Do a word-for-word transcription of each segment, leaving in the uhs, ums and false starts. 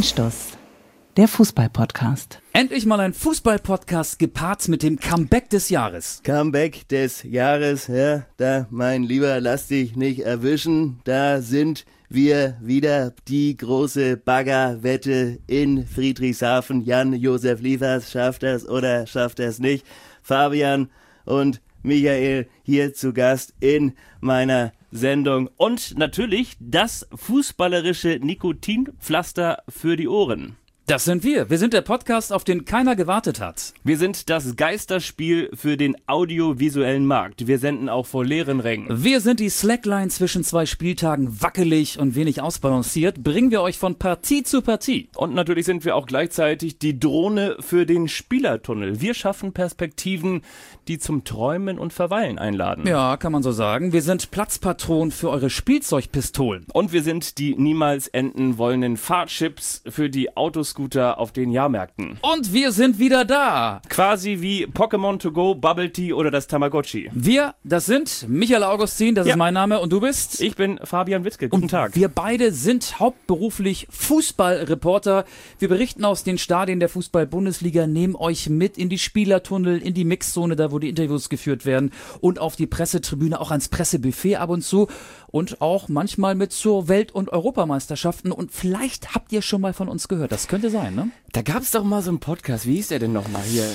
Anstoß, der Fußball-Podcast. Endlich mal ein Fußball-Podcast gepaart mit dem Comeback des Jahres. Comeback des Jahres, ja, da, mein Lieber, lass dich nicht erwischen, da sind wir wieder, die große Baggerwette in Friedrichshafen. Jan-Josef Liefers, schafft das oder schafft es nicht? Fabian und Michael hier zu Gast in meiner Sendung. Und natürlich das fußballerische Nikotinpflaster für die Ohren. Das sind wir. Wir sind der Podcast, auf den keiner gewartet hat. Wir sind das Geisterspiel für den audiovisuellen Markt. Wir senden auch vor leeren Rängen. Wir sind die Slackline zwischen zwei Spieltagen, wackelig und wenig ausbalanciert, bringen wir euch von Partie zu Partie. Und natürlich sind wir auch gleichzeitig die Drohne für den Spielertunnel. Wir schaffen Perspektiven, die zum Träumen und Verweilen einladen. Ja, kann man so sagen. Wir sind Platzpatron für eure Spielzeugpistolen. Und wir sind die niemals enden wollenden Fahrchips für die Autos Scooter auf den Jahrmärkten. Und wir sind wieder da. Quasi wie Pokémon To Go, Bubble Tea oder das Tamagotchi. Wir, das sind Michael Augustin, das ja. ist mein Name, und du bist? Ich bin Fabian Wittke, guten und Tag. Wir beide sind hauptberuflich Fußballreporter. Wir berichten aus den Stadien der Fußball-Bundesliga, nehmen euch mit in die Spielertunnel, in die Mixzone, da wo die Interviews geführt werden, und auf die Pressetribüne, auch ans Pressebuffet ab und zu. Und auch manchmal mit zur Welt- und Europameisterschaften. Und vielleicht habt ihr schon mal von uns gehört. Das könnte sein, ne? Da gab es doch mal so einen Podcast. Wie hieß der denn nochmal hier?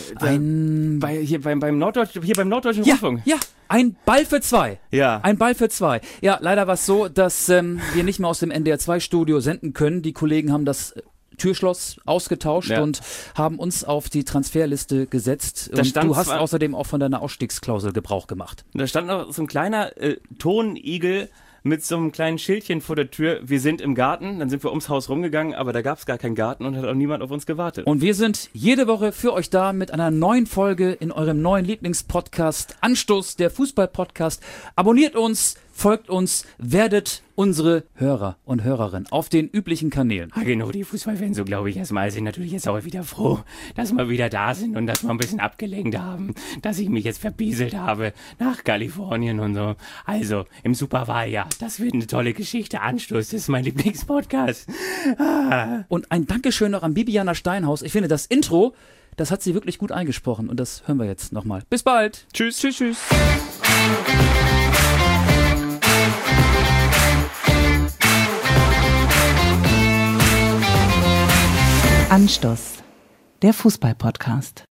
Ein bei, hier beim, beim, Norddeutsch, hier beim Norddeutschen ja, Rundfunk. Ja, ein Ball für zwei. Ja. Ein Ball für zwei. Ja, leider war es so, dass ähm, wir nicht mehr aus dem N D R zwei Studio senden können. Die Kollegen haben das Türschloss ausgetauscht ja. und haben uns auf die Transferliste gesetzt. Da und du hast zwar, außerdem auch von deiner Ausstiegsklausel Gebrauch gemacht. Da stand noch so ein kleiner äh, Tonigel mit so einem kleinen Schildchen vor der Tür. Wir sind im Garten. Dann sind wir ums Haus rumgegangen, aber da gab es gar keinen Garten und hat auch niemand auf uns gewartet. Und wir sind jede Woche für euch da mit einer neuen Folge in eurem neuen Lieblingspodcast Anstoß, der Fußball-Podcast. Abonniert uns, folgt uns, werdet unsere Hörer und Hörerinnen auf den üblichen Kanälen. Ah, genau, die Fußballfans, so glaube ich erstmal, sind natürlich jetzt auch wieder froh, dass wir wieder da sind und dass wir ein bisschen abgelenkt haben, dass ich mich jetzt verbieselt habe nach Kalifornien und so. Also, im Superwahljahr, das wird eine tolle Geschichte. Anstoß, das ist mein Lieblingspodcast. Ah. Und ein Dankeschön noch an Bibiana Steinhaus. Ich finde, das Intro, das hat sie wirklich gut eingesprochen und das hören wir jetzt nochmal. Bis bald. Tschüss, tschüss, tschüss. Anstoß, der Fußball-Podcast.